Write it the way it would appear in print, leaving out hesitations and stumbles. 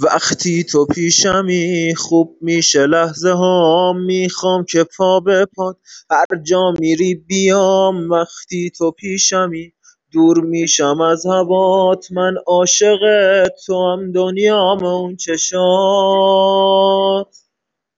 وقتی تو پیشمی خوب میشه لحظه ها، میخوام که پا به پات هر جا میری بیام. وقتی تو پیشمی دور میشم از هوات، من عاشق تو هم دنیام اون چشات.